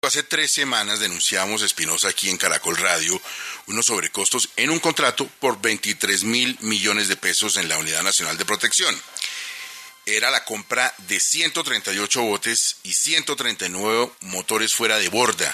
Hace 3 semanas denunciamos, Espinosa, aquí en Caracol Radio, unos sobrecostos en un contrato por 23.000 millones de pesos en la Unidad Nacional de Protección. Era la compra de 138 botes y 139 motores fuera de borda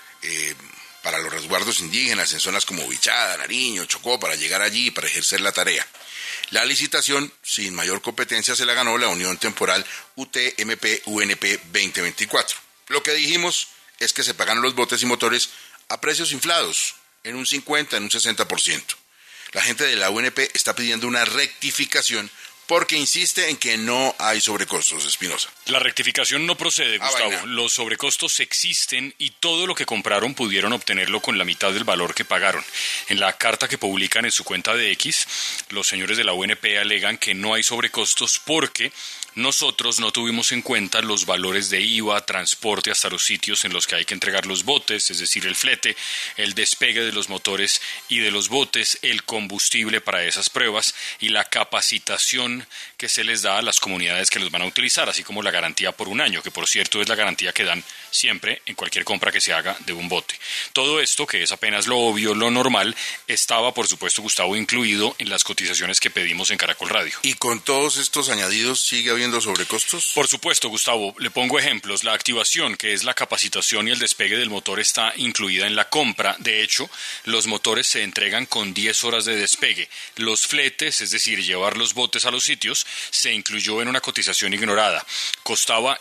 para los resguardos indígenas en zonas como Vichada, Nariño, Chocó, para llegar allí y para ejercer la tarea. La licitación, sin mayor competencia, se la ganó la Unión Temporal UTMP-UNP 2024. Lo que dijimos es que se pagan los botes y motores a precios inflados, en un 50, en un 60%. La gente de la UNP está pidiendo una rectificación porque insiste en que no hay sobrecostos, Espinosa. La rectificación no procede, Gustavo. Vaina. Los sobrecostos existen y todo lo que compraron pudieron obtenerlo con la mitad del valor que pagaron. En la carta que publican en su cuenta de X, los señores de la UNP alegan que no hay sobrecostos porque nosotros no tuvimos en cuenta los valores de IVA, transporte hasta los sitios en los que hay que entregar los botes, es decir, el flete, el despegue de los motores y de los botes, el combustible para esas pruebas y la capacitación que se les da a las comunidades que los van a utilizar, así como la garantía por un año, que por cierto es la garantía que dan siempre en cualquier compra que se haga de un bote. Todo esto, que es apenas lo obvio, lo normal, estaba, por supuesto, Gustavo, incluido en las cotizaciones que pedimos en Caracol Radio. ¿Y con todos estos añadidos sigue habiendo sobrecostos? Por supuesto, Gustavo. Le pongo ejemplos. La activación, que es la capacitación y el despegue del motor, está incluida en la compra. De hecho, los motores se entregan con 10 horas de despegue. Los fletes, es decir, llevar los botes a los sitios, se incluyó en una cotización ignorada. Costaba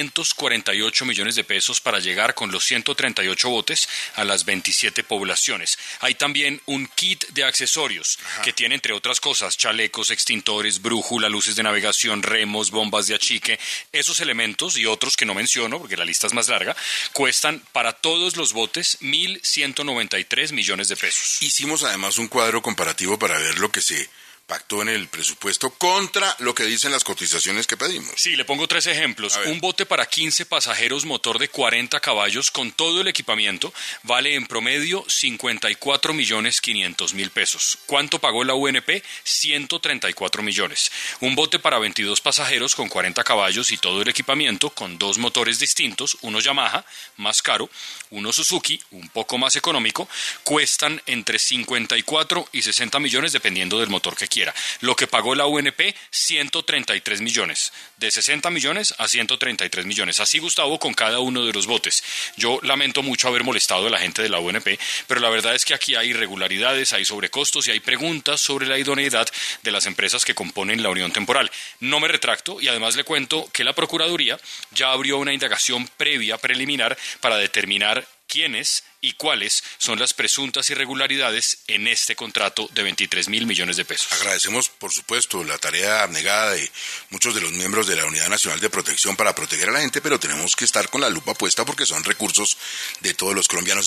548 millones de pesos para llegar con los 138 botes a las 27 poblaciones. Hay también un kit de accesorios que tiene, entre otras cosas, chalecos, extintores, brújula, luces de navegación, remos, bombas de achique. Esos elementos y otros que no menciono, porque la lista es más larga, cuestan para todos los botes 1.193 millones de pesos. Hicimos además un cuadro comparativo para ver lo que se pactó en el presupuesto contra lo que dicen las cotizaciones que pedimos. Sí, le pongo 3 ejemplos. Un bote para 15 pasajeros, motor de 40 caballos, con todo el equipamiento, vale en promedio 54.500.000 pesos. ¿Cuánto pagó la UNP? 134 millones. Un bote para 22 pasajeros con 40 caballos y todo el equipamiento, con 2 motores distintos, uno Yamaha, más caro, uno Suzuki, un poco más económico, cuestan entre 54 y 60 millones dependiendo del motor que quiera. Lo que pagó la UNP, 133 millones. De 60 millones a 133 millones. Así, Gustavo, con cada uno de los botes. Yo lamento mucho haber molestado a la gente de la UNP, pero la verdad es que aquí hay irregularidades, hay sobrecostos y hay preguntas sobre la idoneidad de las empresas que componen la Unión Temporal. No me retracto y además le cuento que la Procuraduría ya abrió una indagación previa, preliminar, para determinar quiénes y cuáles son las presuntas irregularidades en este contrato de 23.000 millones de pesos. Agradecemos, por supuesto, la tarea abnegada de muchos de los miembros de la Unidad Nacional de Protección para proteger a la gente, pero tenemos que estar con la lupa puesta porque son recursos de todos los colombianos.